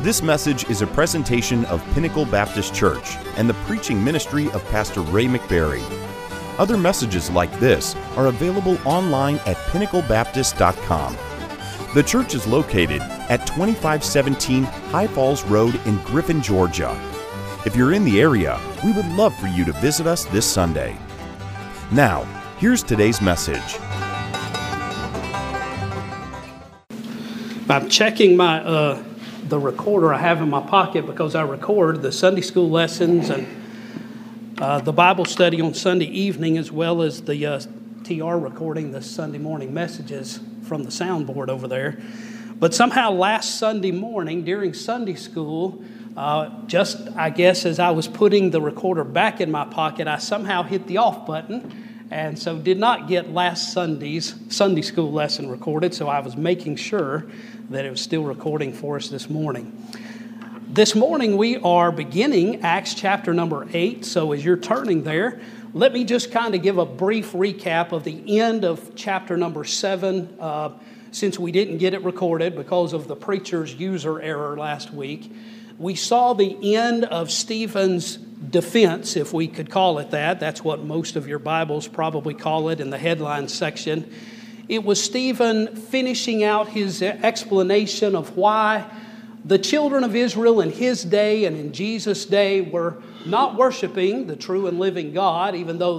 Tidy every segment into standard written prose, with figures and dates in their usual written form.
This message is a presentation of Pinnacle Baptist Church and the preaching ministry of Pastor Ray McBarry. Other messages like this are available online at pinnaclebaptist.com. The church is located at 2517 High Falls Road in Griffin, Georgia. If you're in the area, we would love for you to visit us this Sunday. Now, here's today's message. I'm checking the recorder I have in my pocket because I record the Sunday school lessons and the Bible study on Sunday evening, as well as the TR recording the Sunday morning messages from the soundboard over there. But somehow last Sunday morning during Sunday school, I guess as I was putting the recorder back in my pocket, I somehow hit the off button, and so did not get last Sunday's Sunday school lesson recorded, so I was making sure that it was still recording for us this morning. This morning we are beginning Acts chapter number 8, so as you're turning there, let me just kind of give a brief recap of the end of chapter number 7, since we didn't get it recorded because of the preacher's user error last week. We saw the end of Stephen's defense, if we could call it that. That's what most of your Bibles probably call it in the headline section. It was Stephen finishing out his explanation of why the children of Israel in his day and in Jesus' day were not worshiping the true and living God, even though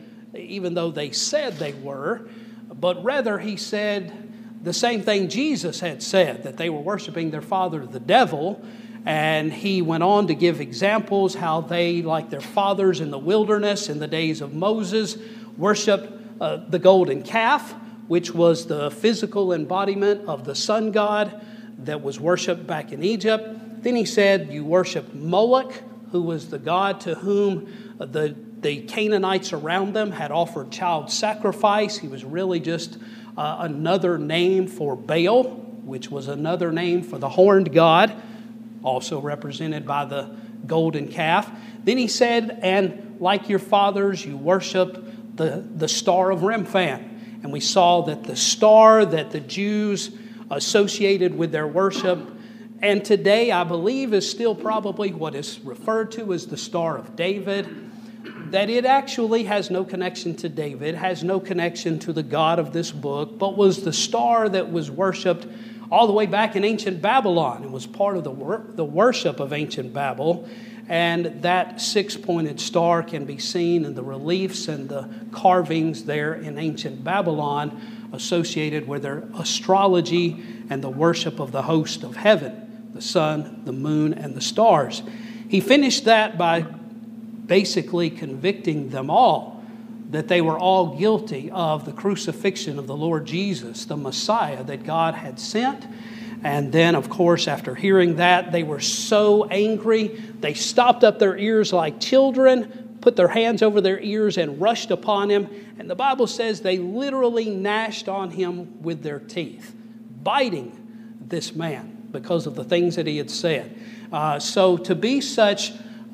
they said they were, but rather he said the same thing Jesus had said, that they were worshiping their father, the devil. And he went on to give examples how they, like their fathers in the wilderness in the days of Moses, worshiped the golden calf, which was the physical embodiment of the sun god that was worshipped back in Egypt. Then he said you worship Moloch, who was the god to whom the Canaanites around them had offered child sacrifice. He was really just another name for Baal, which was another name for the horned god, also represented by the golden calf. Then he said, and like your fathers, you worship the star of Remphan. And we saw that the star that the Jews associated with their worship, and today I believe is still probably what is referred to as the Star of David, that it actually has no connection to David, has no connection to the God of this book, but was the star that was worshipped all the way back in ancient Babylon. It was part of the worship of ancient Babel. And that six-pointed star can be seen in the reliefs and the carvings there in ancient Babylon associated with their astrology and the worship of the host of heaven, the sun, the moon, and the stars. He finished that by basically convicting them all that they were all guilty of the crucifixion of the Lord Jesus, the Messiah that God had sent. And then, of course, after hearing that, they were so angry, they stopped up their ears like children, put their hands over their ears and rushed upon him. And the Bible says they literally gnashed on him with their teeth, biting this man because of the things that he had said. So to be such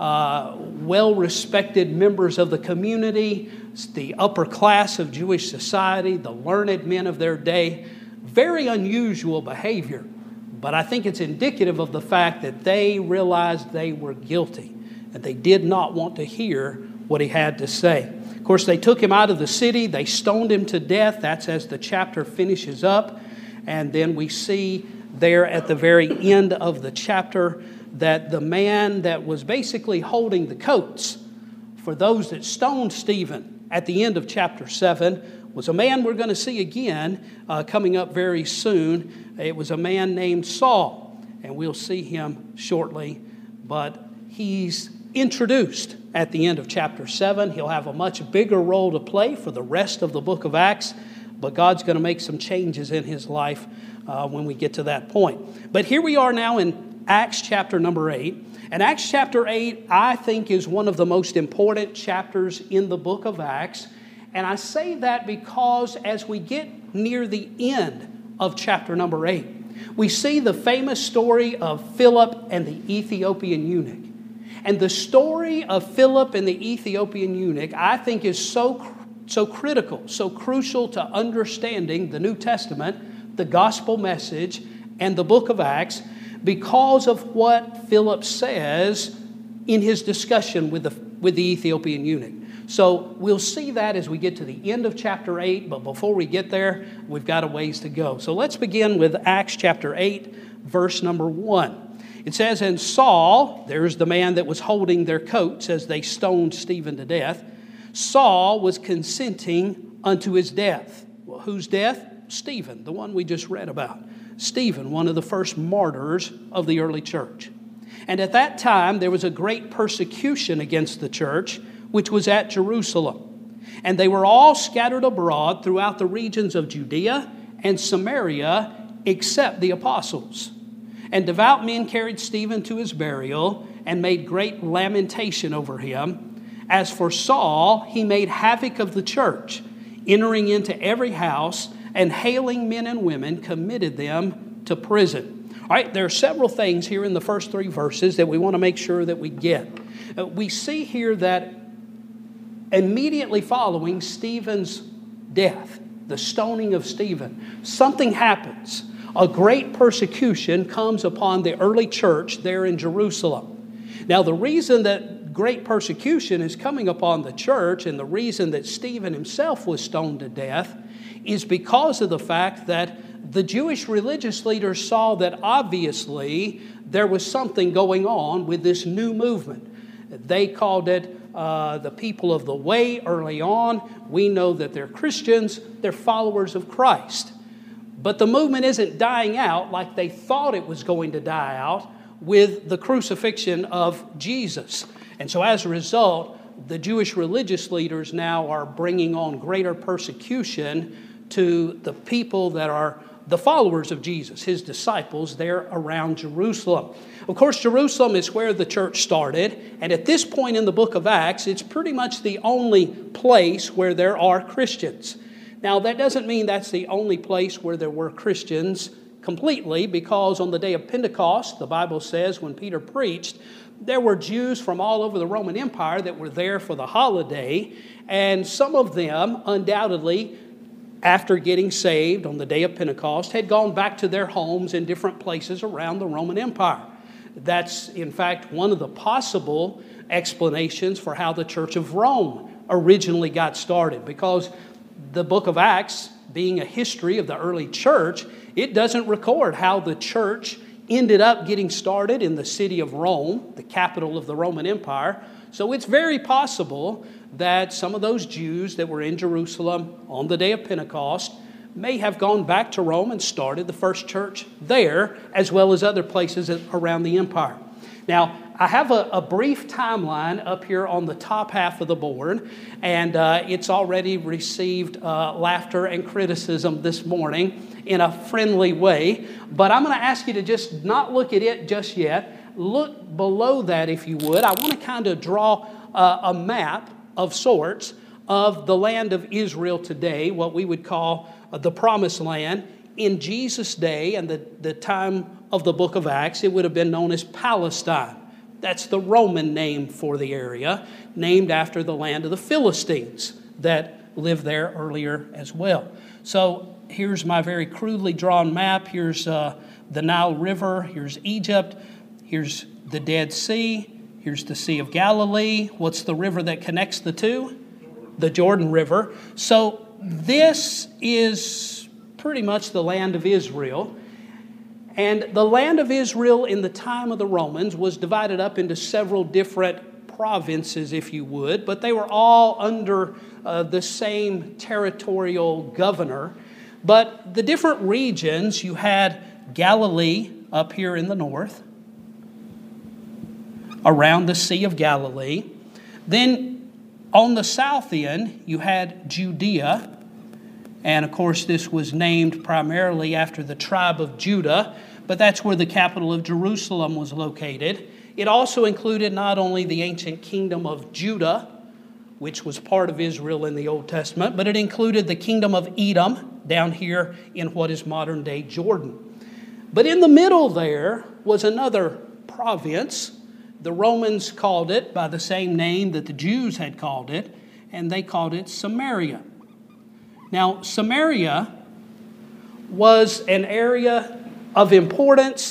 well-respected members of the community, the upper class of Jewish society, the learned men of their day, very unusual behavior. But I think it's indicative of the fact that they realized they were guilty, and they did not want to hear what he had to say. Of course, they took him out of the city. They stoned him to death. That's as the chapter finishes up. And then we see there at the very end of the chapter that the man that was basically holding the coats for those that stoned Stephen at the end of chapter 7 was a man we're going to see again coming up very soon. It was a man named Saul, and we'll see him shortly. But he's introduced at the end of chapter 7. He'll have a much bigger role to play for the rest of the book of Acts, but God's going to make some changes in his life when we get to that point. But here we are now in Acts chapter number 8. And Acts chapter 8, I think, is one of the most important chapters in the book of Acts. And I say that because as we get near the end of chapter number 8, we see the famous story of Philip and the Ethiopian eunuch. And the story of Philip and the Ethiopian eunuch, I think, is so critical, so crucial to understanding the New Testament, the gospel message, and the book of Acts, because of what Philip says in his discussion with the Ethiopian eunuch. So we'll see that as we get to the end of chapter 8, but before we get there, we've got a ways to go. So let's begin with Acts chapter 8, verse number 1. It says, "And Saul," there's the man that was holding their coats as they stoned Stephen to death, "Saul was consenting unto his death." Well, whose death? Stephen, the one we just read about. Stephen, one of the first martyrs of the early church. "And at that time there was a great persecution against the church, which was at Jerusalem. And they were all scattered abroad throughout the regions of Judea and Samaria, except the apostles. And devout men carried Stephen to his burial and made great lamentation over him. As for Saul, he made havoc of the church, entering into every house and hailing men and women, committed them to prison." All right, there are several things here in the first 3 verses that we want to make sure that we get. We see here that immediately following Stephen's death, the stoning of Stephen, something happens. A great persecution comes upon the early church there in Jerusalem. Now, the reason that great persecution is coming upon the church and the reason that Stephen himself was stoned to death is because of the fact that the Jewish religious leaders saw that obviously there was something going on with this new movement. They called it the people of the way early on. We know that they're Christians, they're followers of Christ. But the movement isn't dying out like they thought it was going to die out with the crucifixion of Jesus. And so as a result, the Jewish religious leaders now are bringing on greater persecution to the people that are the followers of Jesus, his disciples there around Jerusalem. Of course, Jerusalem is where the church started, and at this point in the book of Acts, it's pretty much the only place where there are Christians. Now, that doesn't mean that's the only place where there were Christians completely, because on the day of Pentecost, the Bible says when Peter preached, there were Jews from all over the Roman Empire that were there for the holiday, and some of them undoubtedly, after getting saved on the day of Pentecost, had gone back to their homes in different places around the Roman Empire. That's, in fact, one of the possible explanations for how the Church of Rome originally got started, because the book of Acts, being a history of the early church, it doesn't record how the church ended up getting started in the city of Rome, the capital of the Roman Empire. So it's very possible that some of those Jews that were in Jerusalem on the day of Pentecost may have gone back to Rome and started the first church there, as well as other places around the empire. Now, I have a brief timeline up here on the top half of the board, and it's already received laughter and criticism this morning in a friendly way. But I'm going to ask you to just not look at it just yet. Look below that, if you would. I want to kind of draw a map of sorts of the land of Israel today, what we would call the Promised Land. In Jesus' day and the time of the book of Acts, it would have been known as Palestine. That's the Roman name for the area, named after the land of the Philistines that lived there earlier as well. So here's my very crudely drawn map. Here's the Nile River. Here's Egypt. Here's the Dead Sea. Here's the Sea of Galilee. What's the river that connects the two? The Jordan River. So this is pretty much the land of Israel. And the land of Israel in the time of the Romans was divided up into several different provinces, if you would, but they were all under the same territorial governor. But the different regions, you had Galilee up here in the north, around the Sea of Galilee. Then on the south end, you had Judea. And of course, this was named primarily after the tribe of Judah, but that's where the capital of Jerusalem was located. It also included not only the ancient kingdom of Judah, which was part of Israel in the Old Testament, but it included the kingdom of Edom down here in what is modern-day Jordan. But in the middle there was another province. The Romans called it by the same name that the Jews had called it, and they called it Samaria. Now, Samaria was an area of importance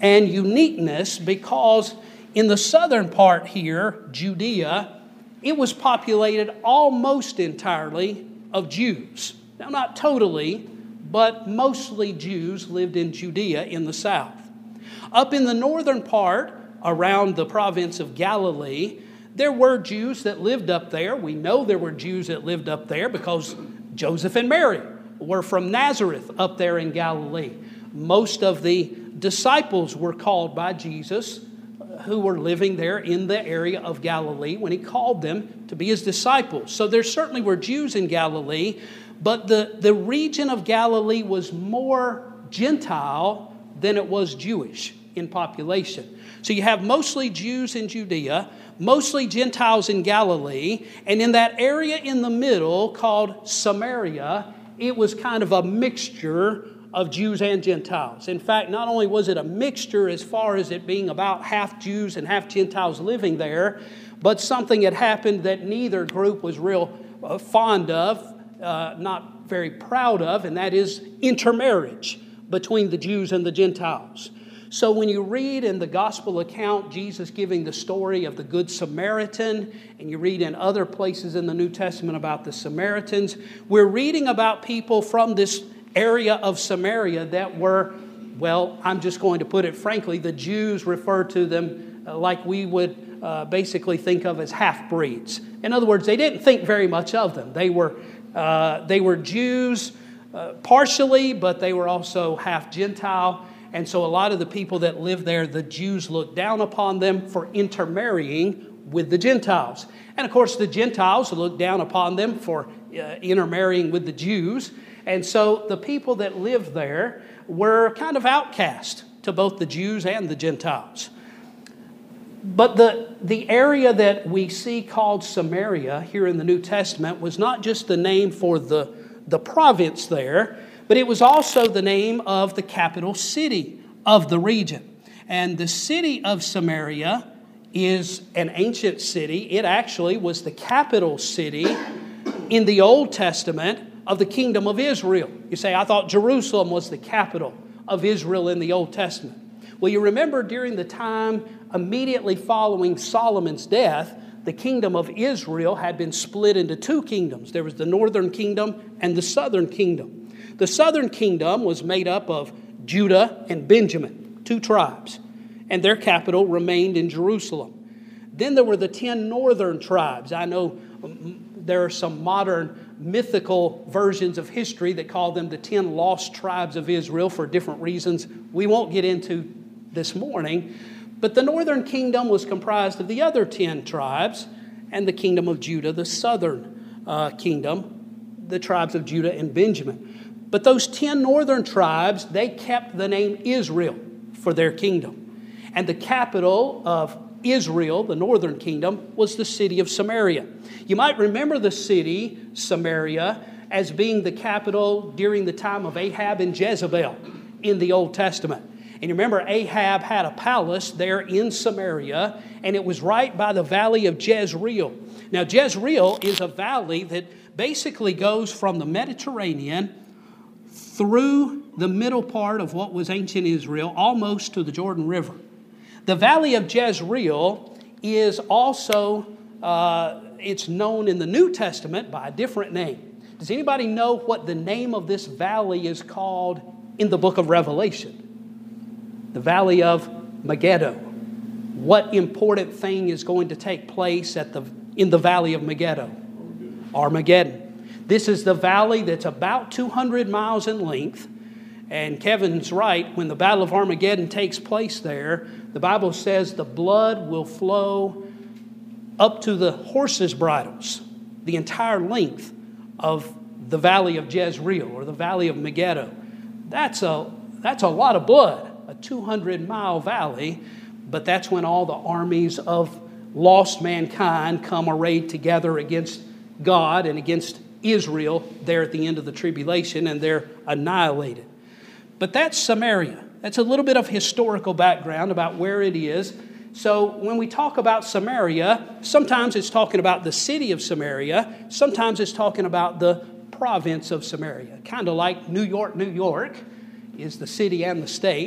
and uniqueness because in the southern part here, Judea, it was populated almost entirely of Jews. Now, not totally, but mostly Jews lived in Judea in the south. Up in the northern part, around the province of Galilee, there were Jews that lived up there. We know there were Jews that lived up there because Joseph and Mary were from Nazareth up there in Galilee. Most of the disciples were called by Jesus who were living there in the area of Galilee when he called them to be his disciples. So there certainly were Jews in Galilee, but the region of Galilee was more Gentile than it was Jewish in population. So you have mostly Jews in Judea, mostly Gentiles in Galilee, and in that area in the middle called Samaria, it was kind of a mixture of Jews and Gentiles. In fact, not only was it a mixture as far as it being about half Jews and half Gentiles living there, but something had happened that neither group was real fond of, not very proud of, and that is intermarriage between the Jews and the Gentiles. So when you read in the gospel account Jesus giving the story of the Good Samaritan, and you read in other places in the New Testament about the Samaritans, we're reading about people from this area of Samaria that were, well, I'm just going to put it frankly, the Jews refer to them like we would basically think of as half-breeds. In other words, they didn't think very much of them. They were Jews partially, but they were also half Gentile. And so a lot of the people that lived there, the Jews looked down upon them for intermarrying with the Gentiles. And of course, the Gentiles looked down upon them for intermarrying with the Jews. And so the people that lived there were kind of outcast to both the Jews and the Gentiles. But the area that we see called Samaria here in the New Testament was not just the name for the province there, but it was also the name of the capital city of the region. And the city of Samaria is an ancient city. It actually was the capital city in the Old Testament of the kingdom of Israel. You say, I thought Jerusalem was the capital of Israel in the Old Testament. Well, you remember during the time immediately following Solomon's death, the kingdom of Israel had been split into two kingdoms. There was the northern kingdom and the southern kingdom. The southern kingdom was made up of Judah and Benjamin, two tribes, and their capital remained in Jerusalem. Then there were the 10 northern tribes. I know there are some modern mythical versions of history that call them the 10 lost tribes of Israel for different reasons we won't get into this morning. But the northern kingdom was comprised of the other 10 tribes, and the kingdom of Judah, the southern kingdom, the tribes of Judah and Benjamin. But those 10 northern tribes, they kept the name Israel for their kingdom. And the capital of Israel, the northern kingdom, was the city of Samaria. You might remember the city, Samaria, as being the capital during the time of Ahab and Jezebel in the Old Testament. And you remember Ahab had a palace there in Samaria, and it was right by the valley of Jezreel. Now, Jezreel is a valley that basically goes from the Mediterranean through the middle part of what was ancient Israel, almost to the Jordan River. The valley of Jezreel is also, it's known in the New Testament by a different name. Does anybody know what the name of this valley is called in the book of Revelation? The valley of Megiddo. What important thing is going to take place in the valley of Megiddo? Armageddon. This is the valley that's about 200 miles in length. And Kevin's right, when the Battle of Armageddon takes place there, the Bible says the blood will flow up to the horses' bridles, the entire length of the valley of Jezreel or the valley of Megiddo. That's a lot of blood, a 200-mile valley, but that's when all the armies of lost mankind come arrayed together against God and against Israel there at the end of the tribulation, and they're annihilated. But that's Samaria. That's a little bit of historical background about where it is. So when we talk about Samaria, sometimes it's talking about the city of Samaria. Sometimes it's talking about the province of Samaria. Kind of like New York, New York is the city and the state.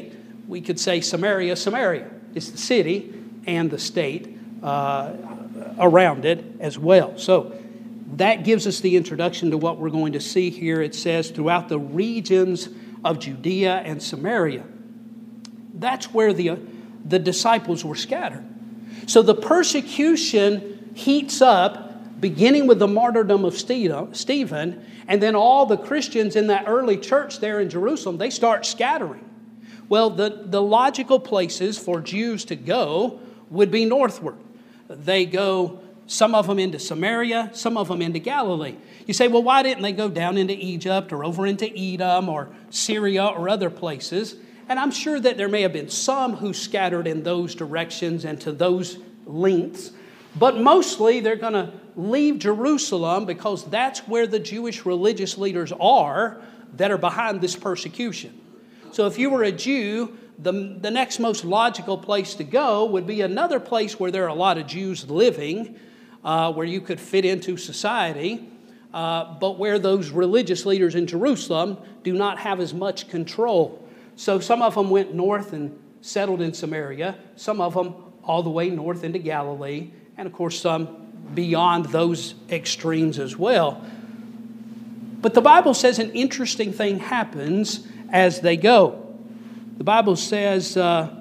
we could say Samaria. Samaria is the city and the state around it as well. So that gives us the introduction to what we're going to see here. It says, throughout the regions of Judea and Samaria. That's where the disciples were scattered. So the persecution heats up, beginning with the martyrdom of Stephen, and then all the Christians in that early church there in Jerusalem, they start scattering. Well, the logical places for Jews to go would be northward. They go, some of them into Samaria, some of them into Galilee. You say, well, why didn't they go down into Egypt or over into Edom or Syria or other places? And I'm sure that there may have been some who scattered in those directions and to those lengths. But mostly they're going to leave Jerusalem because that's where the Jewish religious leaders are that are behind this persecution. So if you were a Jew, the next most logical place to go would be another place where there are a lot of Jews living, where you could fit into society, but where those religious leaders in Jerusalem do not have as much control. So some of them went north and settled in Samaria, some of them all the way north into Galilee, and of course some beyond those extremes as well. But the Bible says an interesting thing happens as they go. The Bible says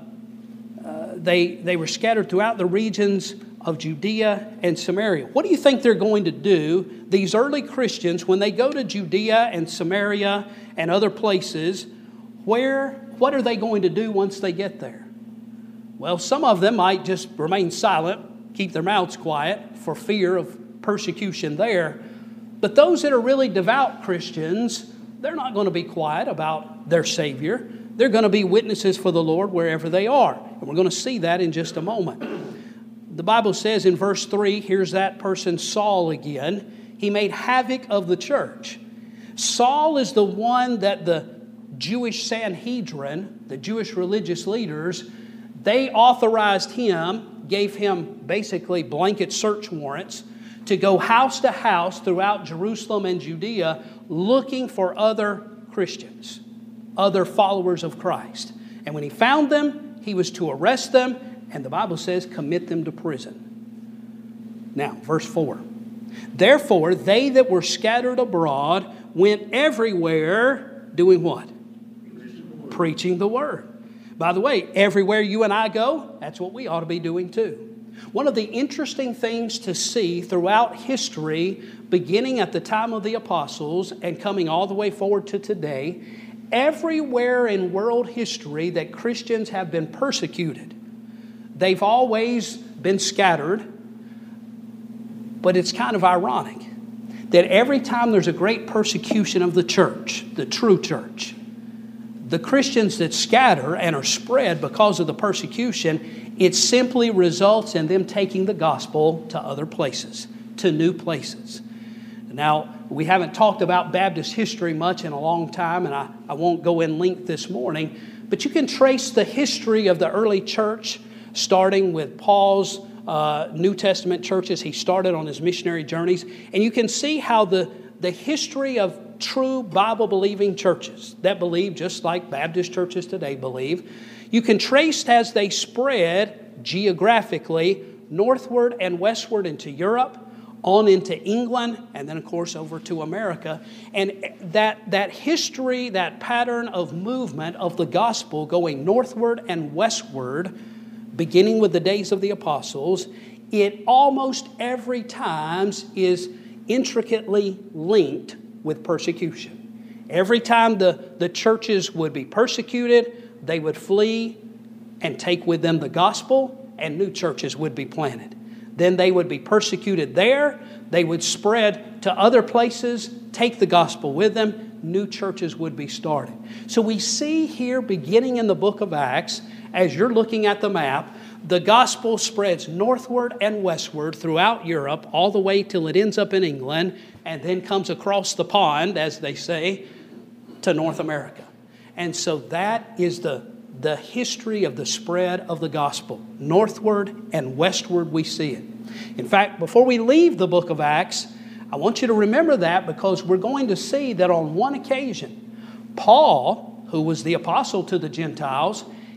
they were scattered throughout the regions of Judea and Samaria. What do you think they're going to do, these early Christians, when they go to Judea and Samaria and other places? What are they going to do once they get there? Well, some of them might just remain silent, keep their mouths quiet for fear of persecution there. But those that are really devout Christians, they're not going to be quiet about their Savior. They're going to be witnesses for the Lord wherever they are. And we're going to see that in just a moment. The Bible says in verse 3, here's that person Saul again. He made havoc of the church. Saul is the one that the Jewish Sanhedrin, the Jewish religious leaders, they authorized him, gave him basically blanket search warrants to go house to house throughout Jerusalem and Judea looking for other Christians, other followers of Christ. And when he found them, he was to arrest them, and the Bible says commit them to prison. Now, verse 4. Therefore, they that were scattered abroad went everywhere doing what? Preaching the word. By the way, everywhere you and I go, that's what we ought to be doing too. One of the interesting things to see throughout history, beginning at the time of the apostles and coming all the way forward to today, everywhere in world history that Christians have been persecuted, they've always been scattered. But it's kind of ironic that every time there's a great persecution of the church, the true church, the Christians that scatter and are spread because of the persecution, it simply results in them taking the gospel to other places, to new places. Now, we haven't talked about Baptist history much in a long time, and I won't go in length this morning, but you can trace the history of the early church, starting with Paul's New Testament churches. He started on his missionary journeys, and you can see how the history of true Bible-believing churches that believe just like Baptist churches today believe, you can trace as they spread geographically northward and westward into Europe, on into England, and then, of course, over to America. And that history, that pattern of movement of the gospel going northward and westward, beginning with the days of the apostles, it almost every time is intricately linked with persecution. Every time the churches would be persecuted, they would flee and take with them the gospel, and new churches would be planted. Then they would be persecuted there. They would spread to other places, take the gospel with them. New churches would be started. So we see here, beginning in the book of Acts, as you're looking at the map, the gospel spreads northward and westward throughout Europe, all the way till it ends up in England, and then comes across the pond, as they say, to North America. And so that is the history of the spread of the gospel. Northward and westward we see it. In fact, before we leave the book of Acts, I want you to remember that, because we're going to see that on one occasion, Paul, who was the apostle to the Gentiles,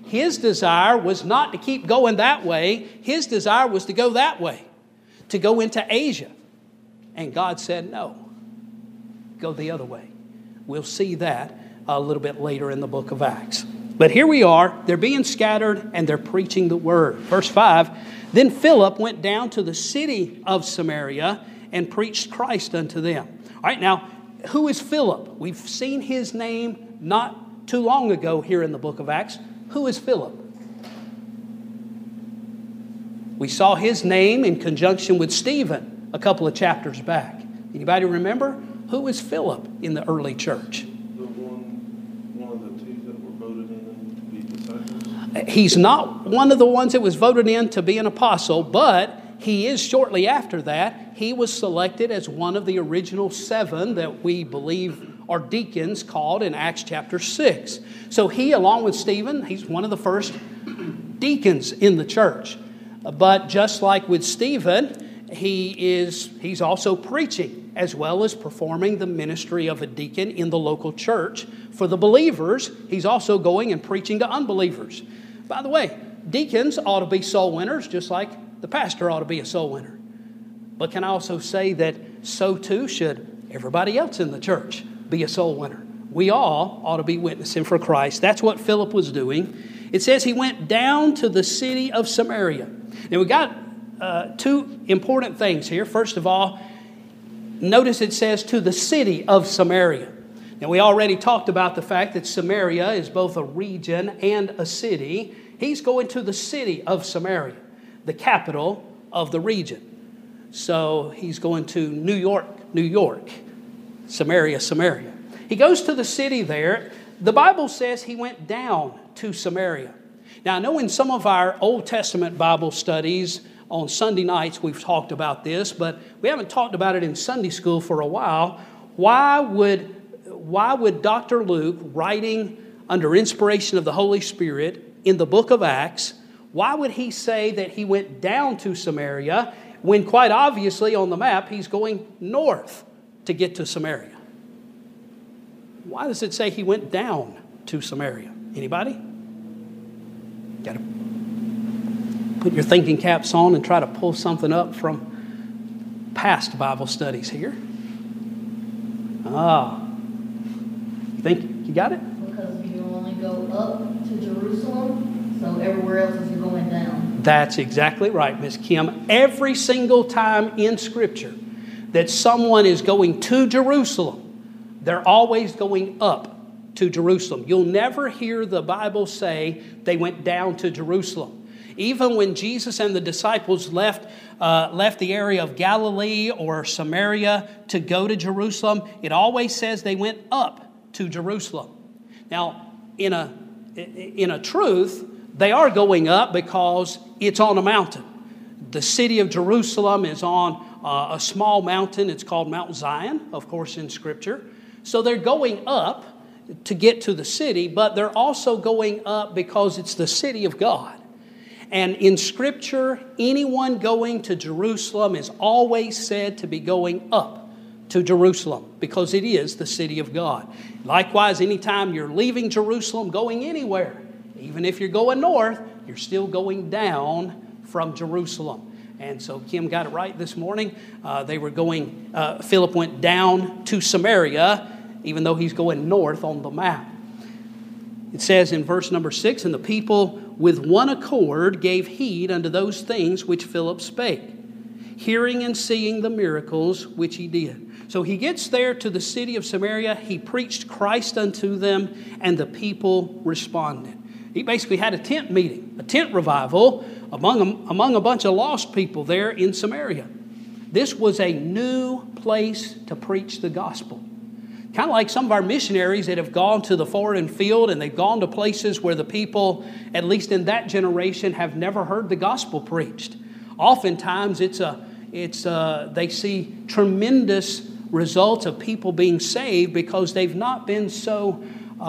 His desire was not to keep going that way. His desire was to go that way, to go into Asia. And God said, no, go the other way. We'll see that a little bit later in the book of Acts. But here we are. They're being scattered and they're preaching the word. Verse 5, then Philip went down to the city of Samaria and preached Christ unto them. All right, now, who is Philip? We've seen his name not too long ago here in the book of Acts. Who is Philip? We saw his name in conjunction with Stephen a couple of chapters back. Anybody remember? Who is Philip in the early church? One of the two that were voted in to be disciples? He's not one of the ones that was voted in to be an apostle, but he is shortly after that. He was selected as one of the original 7 that we believe are deacons called in Acts chapter 6. So he, along with Stephen, he's one of the first deacons in the church. But just like with Stephen, he's also preaching as well as performing the ministry of a deacon in the local church. For the believers, he's also going and preaching to unbelievers. By the way, deacons ought to be soul winners, just like the pastor ought to be a soul winner. But can I also say that so too should everybody else in the church be a soul winner? We all ought to be witnessing for Christ. That's what Philip was doing. It says he went down to the city of Samaria. Now we got 2 important things here. First of all, notice it says to the city of Samaria. Now we already talked about the fact that Samaria is both a region and a city. He's going to the city of Samaria, the capital of the region. So he's going to New York, Samaria. He goes to the city there. The Bible says he went down to Samaria. Now I know in some of our Old Testament Bible studies on Sunday nights we've talked about this, but we haven't talked about it in Sunday school for a while. Why would Dr. Luke, writing under inspiration of the Holy Spirit in the book of Acts, why would he say that he went down to Samaria when quite obviously on the map he's going north to get to Samaria? Why does it say he went down to Samaria? Anybody? Got to put your thinking caps on and try to pull something up from past Bible studies here. You think you got it? Because you only go up to Jerusalem, so everywhere else is going down. That's exactly right, Miss Kim. Every single time in Scripture that someone is going to Jerusalem, they're always going up to Jerusalem. You'll never hear the Bible say they went down to Jerusalem. Even when Jesus and the disciples left the area of Galilee or Samaria to go to Jerusalem, it always says they went up to Jerusalem. Now, in a truth, they are going up because it's on a mountain. The city of Jerusalem is on a small mountain. It's called Mount Zion, of course, in Scripture. So they're going up to get to the city, but they're also going up because it's the city of God. And in Scripture, anyone going to Jerusalem is always said to be going up to Jerusalem because it is the city of God. Likewise, anytime you're leaving Jerusalem, going anywhere, even if you're going north, you're still going down from Jerusalem. And so Kim got it right this morning. Philip went down to Samaria, even though he's going north on the map. It says in verse number 6, and the people with one accord gave heed unto those things which Philip spake, hearing and seeing the miracles which he did. So he gets there to the city of Samaria. He preached Christ unto them, and the people responded. He basically had a tent meeting, a tent revival among a bunch of lost people there in Samaria. This was a new place to preach the gospel. Kind of like some of our missionaries that have gone to the foreign field and they've gone to places where the people, at least in that generation, have never heard the gospel preached. Oftentimes they see tremendous results of people being saved because they've not been so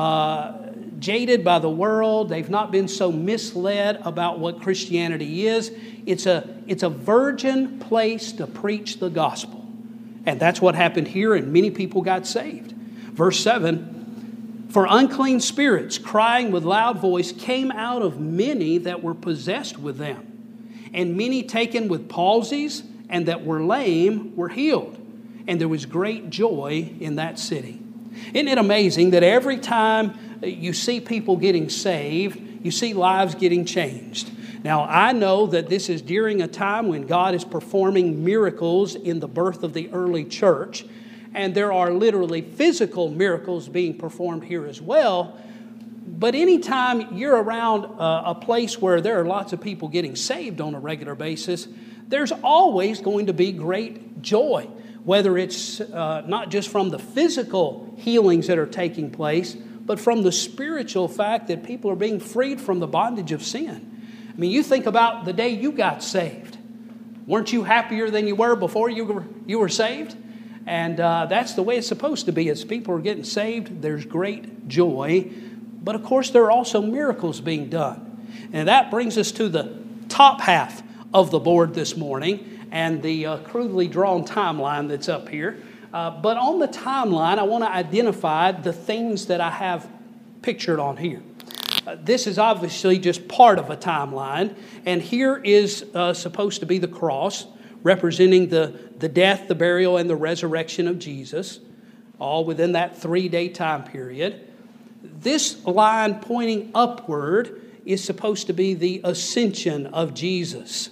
jaded by the world. They've not been so misled about what Christianity is. It's a virgin place to preach the gospel. And that's what happened here, and many people got saved. Verse 7, For unclean spirits, crying with loud voice, came out of many that were possessed with them. And many taken with palsies and that were lame were healed. And there was great joy in that city. Isn't it amazing that every time you see people getting saved, you see lives getting changed? Now, I know that this is during a time when God is performing miracles in the birth of the early church. And there are literally physical miracles being performed here as well. But anytime you're around a place where there are lots of people getting saved on a regular basis, there's always going to be great joy. Whether it's not just from the physical healings that are taking place, but from the spiritual fact that people are being freed from the bondage of sin. I mean, you think about the day you got saved. Weren't you happier than you were before you were saved? And that's the way it's supposed to be. As people are getting saved, there's great joy. But of course, there are also miracles being done. And that brings us to the top half of the board this morning and the crudely drawn timeline that's up here. But on the timeline, I want to identify the things that I have pictured on here. This is obviously just part of a timeline. And here is supposed to be the cross, representing the death, the burial, and the resurrection of Jesus, all within that 3-day time period. This line pointing upward is supposed to be the ascension of Jesus.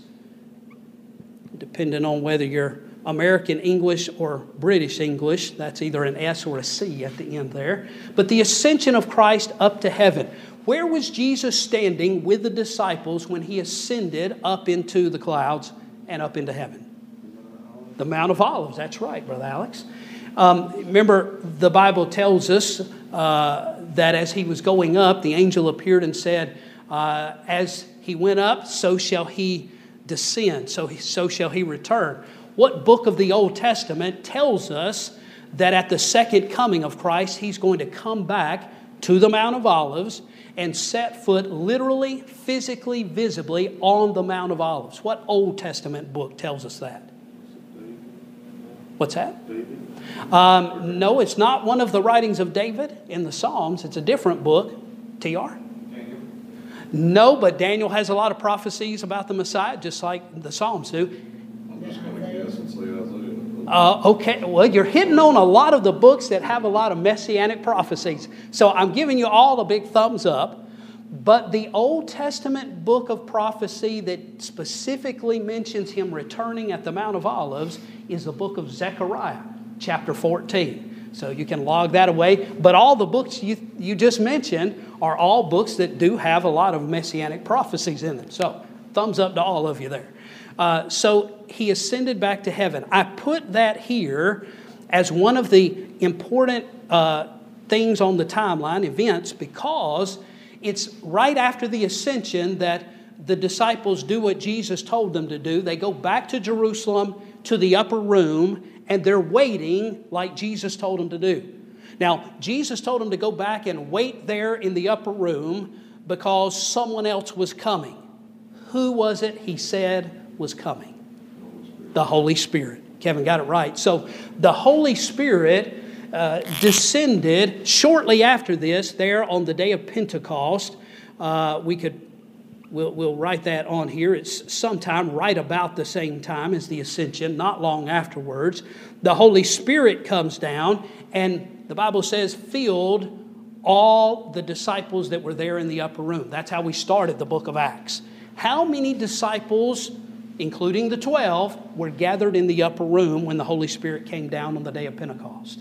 Depending on whether you're American English or British English, that's either an S or a C at the end there. But the ascension of Christ up to heaven. Where was Jesus standing with the disciples when he ascended up into the clouds and up into heaven? The Mount of Olives. That's right, Brother Alex. Remember, the Bible tells us that as he was going up, the angel appeared and said, as he went up, so shall he descend, so shall he return. What book of the Old Testament tells us that at the second coming of Christ, he's going to come back to the Mount of Olives and set foot literally, physically, visibly on the Mount of Olives? What Old Testament book tells us that? What's that? No, it's not one of the writings of David in the Psalms. It's a different book. TR? Daniel. No, but Daniel has a lot of prophecies about the Messiah, just like the Psalms do. I'm just going to guess and say Isaiah. Okay, well, you're hitting on a lot of the books that have a lot of messianic prophecies. So I'm giving you all a big thumbs up. But the Old Testament book of prophecy that specifically mentions him returning at the Mount of Olives is the book of Zechariah, chapter 14. So you can log that away. But all the books you just mentioned are all books that do have a lot of messianic prophecies in them. So thumbs up to all of you there. So he ascended back to heaven. I put that here as one of the important things on the timeline, events, because it's right after the ascension that the disciples do what Jesus told them to do. They go back to Jerusalem to the upper room, and they're waiting like Jesus told them to do. Now, Jesus told them to go back and wait there in the upper room because someone else was coming. Who was it he said was coming? The Holy Spirit. Kevin got it right. So the Holy Spirit descended shortly after this there on the day of Pentecost. We'll write that on here. It's sometime right about the same time as the ascension, not long afterwards. The Holy Spirit comes down, and the Bible says filled all the disciples that were there in the upper room. That's how we started the book of Acts. How many disciples, including the 12, were gathered in the upper room when the Holy Spirit came down on the day of Pentecost?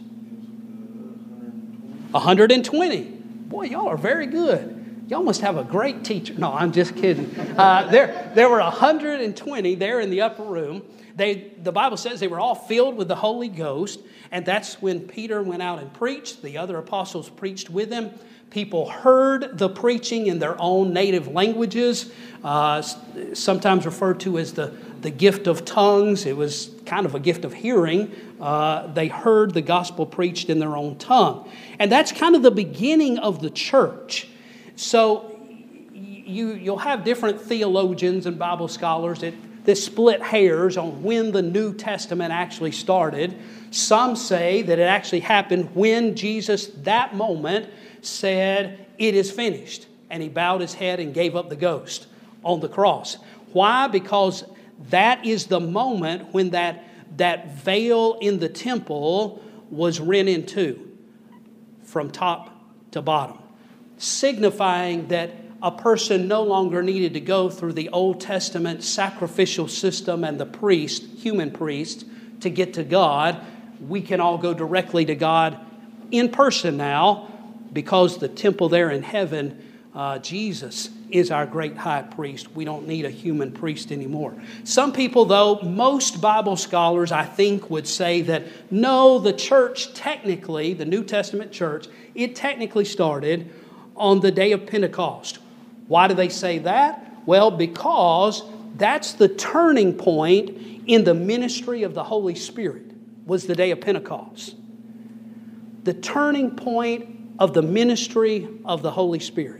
120. Boy, y'all are very good. Y'all must have a great teacher. No, I'm just kidding. There were 120 there in the upper room. The Bible says they were all filled with the Holy Ghost, and that's when Peter went out and preached. The other apostles preached with him. People heard the preaching in their own native languages, sometimes referred to as the gift of tongues. It was kind of a gift of hearing. They heard the gospel preached in their own tongue. And that's kind of the beginning of the church. So you'll have different theologians and Bible scholars that split hairs on when the New Testament actually started. Some say that it actually happened when Jesus, that moment, said, "It is finished." And he bowed his head and gave up the ghost on the cross. Why? Because that is the moment when that veil in the temple was rent in two from top to bottom, signifying that a person no longer needed to go through the Old Testament sacrificial system and the priest, human priest, to get to God. We can all go directly to God in person now because the temple there in heaven, Jesus is our great high priest. We don't need a human priest anymore. Some people, though, most Bible scholars, I think, would say that no, the church technically, the New Testament church, it technically started on the day of Pentecost. Why do they say that? Well, because that's the turning point in the ministry of the Holy Spirit, was the day of Pentecost. The turning point of the ministry of the Holy Spirit.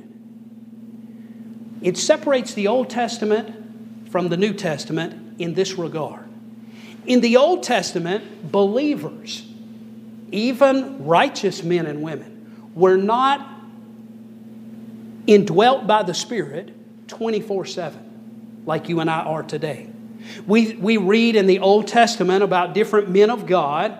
It separates the Old Testament from the New Testament in this regard. In the Old Testament, believers, even righteous men and women, were not indwelt by the Spirit 24/7 like you and I are today. We read in the Old Testament about different men of God: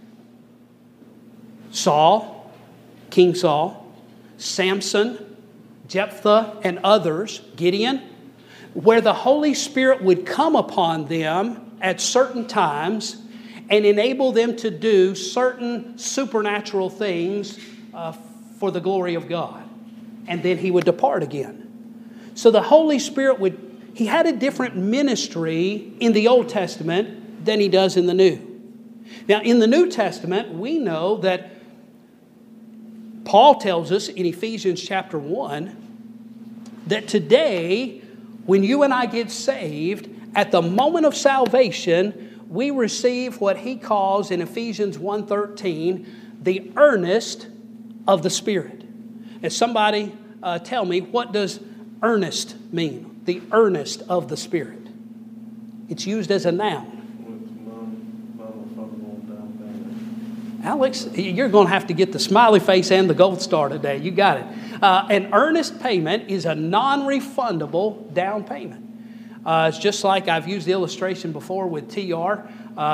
Saul, King Saul, Samson, Jephthah, and others, Gideon, where the Holy Spirit would come upon them at certain times and enable them to do certain supernatural things for the glory of God. And then he would depart again. So the Holy Spirit he had a different ministry in the Old Testament than he does in the New. Now, in the New Testament, we know that Paul tells us in Ephesians chapter 1 that today, when you and I get saved, at the moment of salvation, we receive what he calls in Ephesians 1:13, the earnest of the Spirit. And somebody tell me, what does earnest mean? The earnest of the Spirit. It's used as a noun. Alex, you're going to have to get the smiley face and the gold star today. You got it. An earnest payment is a non-refundable down payment. It's just like I've used the illustration before with TR.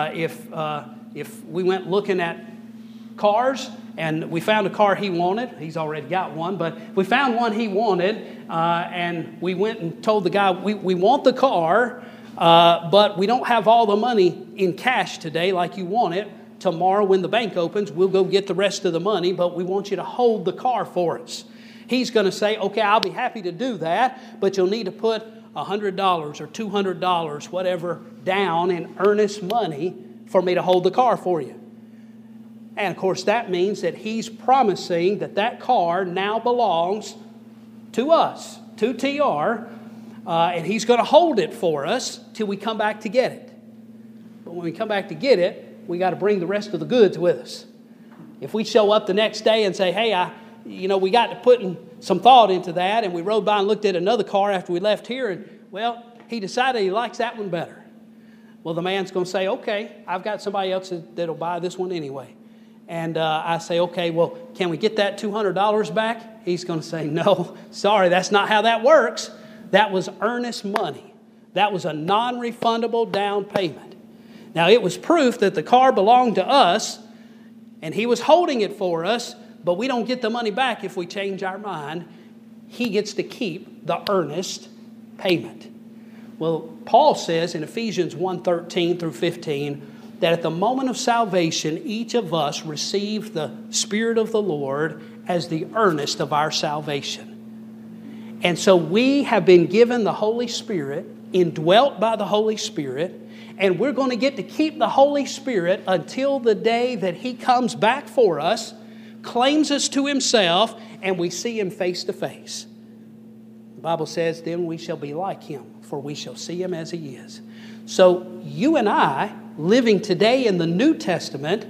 If we went looking at cars and we found a car he wanted, he's already got one, but we found one he wanted, and we went and told the guy, we want the car, but we don't have all the money in cash today like you want it. Tomorrow when the bank opens, we'll go get the rest of the money, but we want you to hold the car for us. He's going to say, okay, I'll be happy to do that, but you'll need to put $100 or $200, whatever, down in earnest money for me to hold the car for you. And of course, that means that he's promising that that car now belongs to us, to TR, and he's going to hold it for us till we come back to get it. But when we come back to get it, we got to bring the rest of the goods with us. If we show up the next day and say, hey, we got to put some thought into that, and we rode by and looked at another car after we left here, and, well, he decided he likes that one better. Well, the man's going to say, okay, I've got somebody else that'll buy this one anyway. And I say, okay, well, can we get that $200 back? He's going to say, no, sorry, that's not how that works. That was earnest money. That was a non-refundable down payment. Now, it was proof that the car belonged to us, and he was holding it for us, but we don't get the money back if we change our mind. He gets to keep the earnest payment. Well, Paul says in Ephesians 1:13 through 15 that at the moment of salvation, each of us received the Spirit of the Lord as the earnest of our salvation. And so we have been given the Holy Spirit, indwelt by the Holy Spirit, and we're going to get to keep the Holy Spirit until the day that He comes back for us, claims us to Himself, and we see Him face to face. The Bible says, then we shall be like Him, for we shall see Him as He is. So you and I, living today in the New Testament,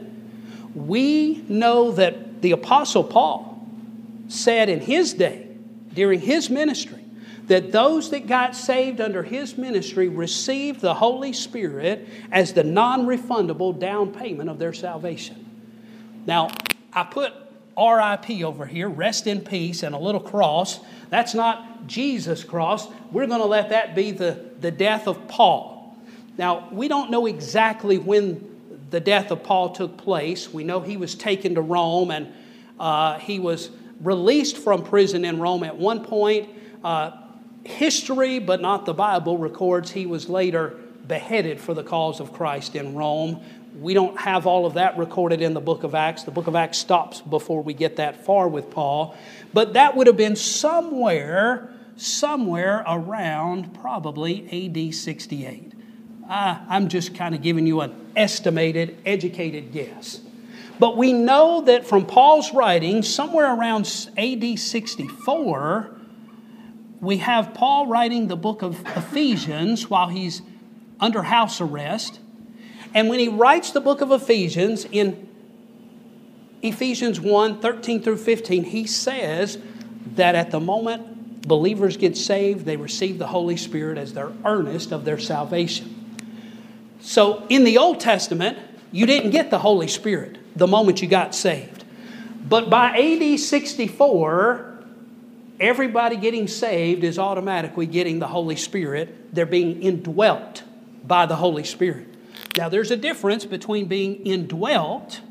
we know that the Apostle Paul said in his day, during his ministry, that those that got saved under his ministry received the Holy Spirit as the non-refundable down payment of their salvation. Now, I put R.I.P. over here, rest in peace, and a little cross. That's not Jesus' cross. We're going to let that be the death of Paul. Now, we don't know exactly when the death of Paul took place. We know he was taken to Rome, and he was released from prison in Rome at one point. History, but not the Bible, records he was later beheaded for the cause of Christ in Rome. We don't have all of that recorded in the book of Acts. The book of Acts stops before we get that far with Paul. But that would have been somewhere around probably AD 68. I'm just kind of giving you an estimated, educated guess. But we know that from Paul's writing, somewhere around AD 64, we have Paul writing the book of Ephesians while he's under house arrest. And when he writes the book of Ephesians, in Ephesians 1, 13 through 15, he says that at the moment believers get saved, they receive the Holy Spirit as their earnest of their salvation. So in the Old Testament, you didn't get the Holy Spirit the moment you got saved. But by AD 64, everybody getting saved is automatically getting the Holy Spirit. They're being indwelt by the Holy Spirit. Now, there's a difference between being indwelt,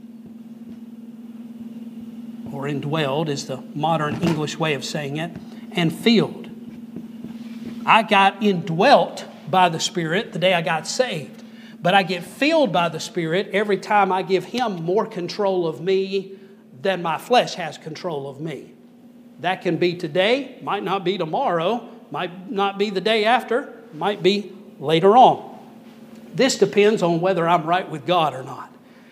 or indwelled is the modern English way of saying it, and filled. I got indwelt by the Spirit the day I got saved, but I get filled by the Spirit every time I give Him more control of me than my flesh has control of me. That can be today, might not be tomorrow, might not be the day after, might be later on. This depends on whether I'm right with God or not.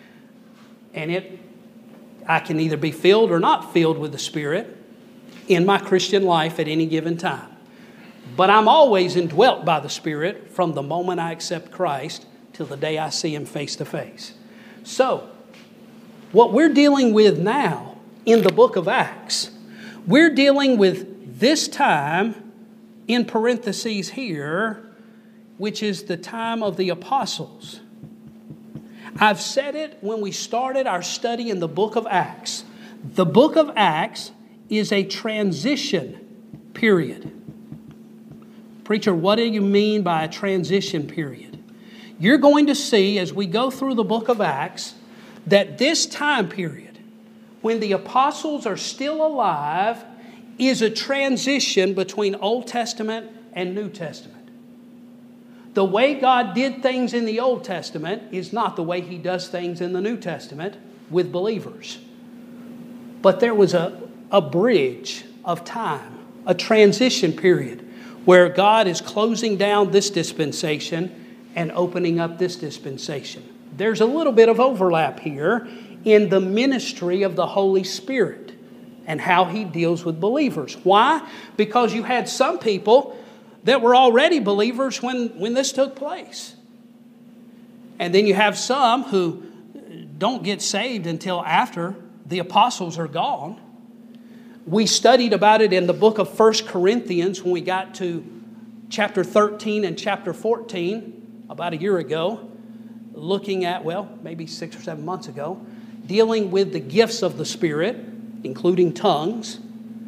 And I can either be filled or not filled with the Spirit in my Christian life at any given time. But I'm always indwelt by the Spirit from the moment I accept Christ till the day I see Him face to face. So, what we're dealing with now in the book of Acts, we're dealing with this time, in parentheses here, which is the time of the apostles. I've said it when we started our study in the book of Acts. The book of Acts is a transition period. Preacher, what do you mean by a transition period? You're going to see as we go through the book of Acts that this time period, when the apostles are still alive, is a transition between Old Testament and New Testament. The way God did things in the Old Testament is not the way He does things in the New Testament with believers. But there was a bridge of time, a transition period, where God is closing down this dispensation and opening up this dispensation. There's a little bit of overlap here in the ministry of the Holy Spirit and how He deals with believers. Why? Because you had some people that were already believers when this took place. And then you have some who don't get saved until after the apostles are gone. We studied about it in the book of 1 Corinthians when we got to chapter 13 and chapter 14 about a year ago, looking at, maybe 6 or 7 months ago, dealing with the gifts of the Spirit, including tongues,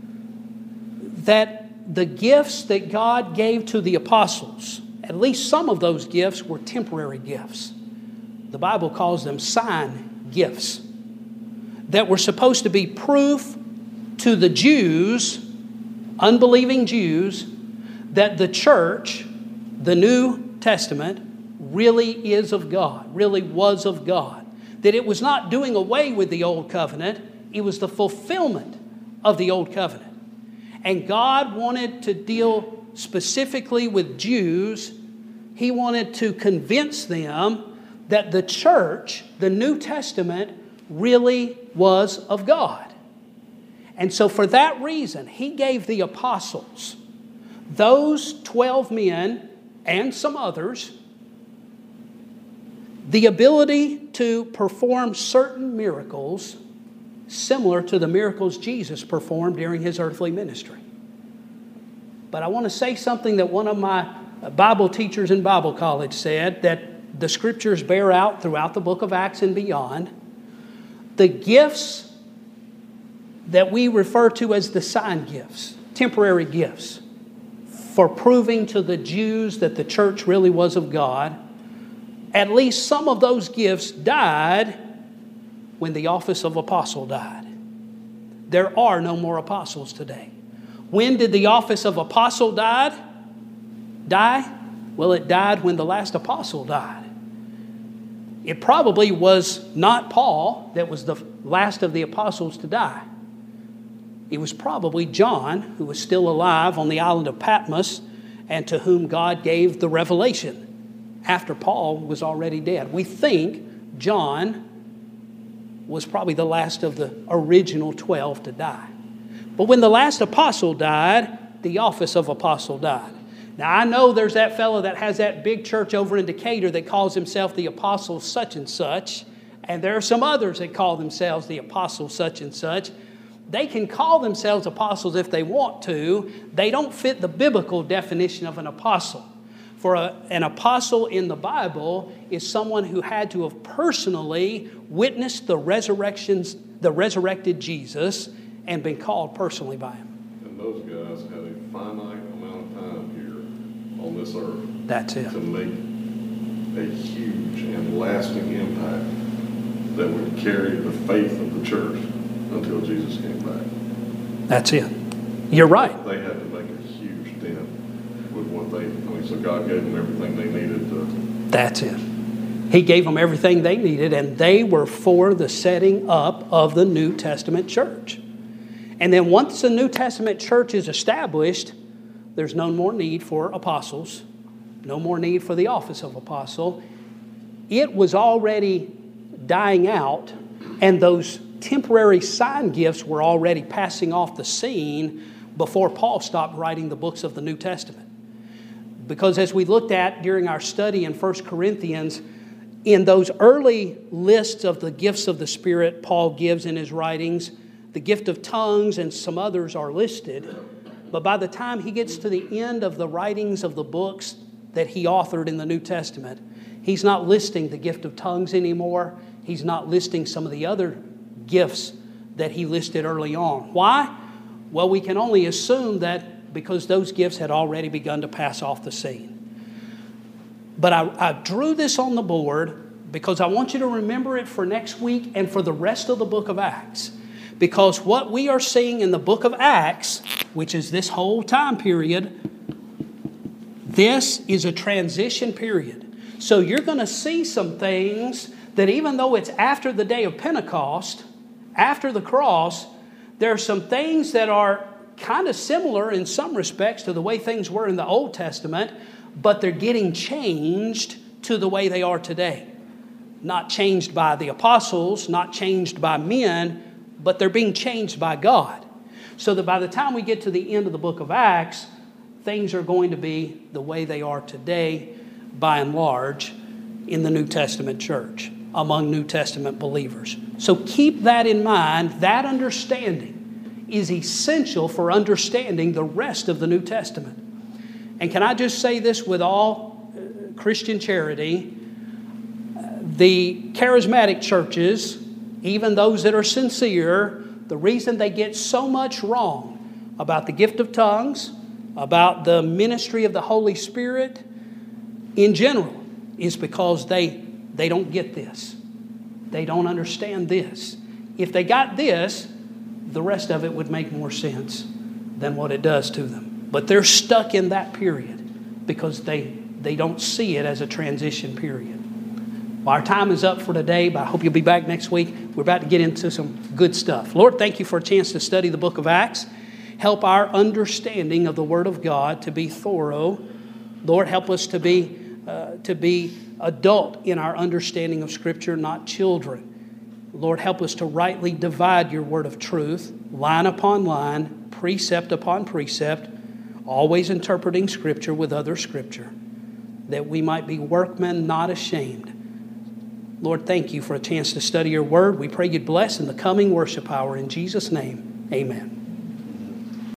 that the gifts that God gave to the apostles, at least some of those gifts were temporary gifts. The Bible calls them sign gifts that were supposed to be proof to the Jews, unbelieving Jews, that the church, the New Testament, really is of God, really was of God. That it was not doing away with the Old Covenant, it was the fulfillment of the Old Covenant. And God wanted to deal specifically with Jews. He wanted to convince them that the church, the New Testament, really was of God. And so for that reason, He gave the apostles, those 12 men and some others, the ability to perform certain miracles similar to the miracles Jesus performed during His earthly ministry. But I want to say something that one of my Bible teachers in Bible college said, that the Scriptures bear out throughout the book of Acts and beyond. The gifts that we refer to as the sign gifts, temporary gifts, for proving to the Jews that the church really was of God. At least some of those gifts died when the office of apostle died. There are no more apostles today. When did the office of apostle die? Well, it died when the last apostle died. It probably was not Paul that was the last of the apostles to die. It was probably John, who was still alive on the island of Patmos, and to whom God gave the revelation after Paul was already dead. We think John was probably the last of the original 12 to die. But when the last apostle died, the office of apostle died. Now, I know there's that fellow that has that big church over in Decatur that calls himself the apostle such and such, and there are some others that call themselves the apostle such and such. They can call themselves apostles if they want to. They don't fit the biblical definition of an apostle. For an apostle in the Bible is someone who had to have personally witnessed the resurrected Jesus and been called personally by him. And those guys had a finite amount of time here on this earth. That's it. To make a huge and lasting impact that would carry the faith of the church until Jesus came back. That's it. You're right. They had to make a huge dent with what so God gave them everything they needed to. That's it. He gave them everything they needed, and they were for the setting up of the New Testament church. And then once the New Testament church is established, there's no more need for apostles, no more need for the office of apostle. It was already dying out, and those temporary sign gifts were already passing off the scene before Paul stopped writing the books of the New Testament. Because as we looked at during our study in 1 Corinthians, in those early lists of the gifts of the Spirit Paul gives in his writings, the gift of tongues and some others are listed. But by the time he gets to the end of the writings of the books that he authored in the New Testament, he's not listing the gift of tongues anymore. He's not listing some of the other gifts that he listed early on. Why? Well, we can only assume that because those gifts had already begun to pass off the scene. But I drew this on the board because I want you to remember it for next week and for the rest of the book of Acts. Because what we are seeing in the book of Acts, which is this whole time period, this is a transition period. So you're going to see some things that even though it's after the day of Pentecost, after the cross, there are some things that are kind of similar in some respects to the way things were in the Old Testament, but they're getting changed to the way they are today. Not changed by the apostles, not changed by men, but they're being changed by God. So that by the time we get to the end of the book of Acts, things are going to be the way they are today, by and large, in the New Testament church, among New Testament believers. So keep that in mind. That understanding is essential for understanding the rest of the New Testament. And can I just say this with all Christian charity? The charismatic churches, even those that are sincere, the reason they get so much wrong about the gift of tongues, about the ministry of the Holy Spirit in general, is because they don't get this. They don't understand this. If they got this, the rest of it would make more sense than what it does to them. But they're stuck in that period because they don't see it as a transition period. Well, our time is up for today, but I hope you'll be back next week. We're about to get into some good stuff. Lord, thank you for a chance to study the book of Acts. Help our understanding of the Word of God to be thorough. Lord, help us to be adult in our understanding of Scripture, not children. Lord, help us to rightly divide your word of truth, line upon line, precept upon precept, always interpreting Scripture with other Scripture, that we might be workmen not ashamed. Lord, thank you for a chance to study your word. We pray you'd bless in the coming worship hour. In Jesus' name, amen.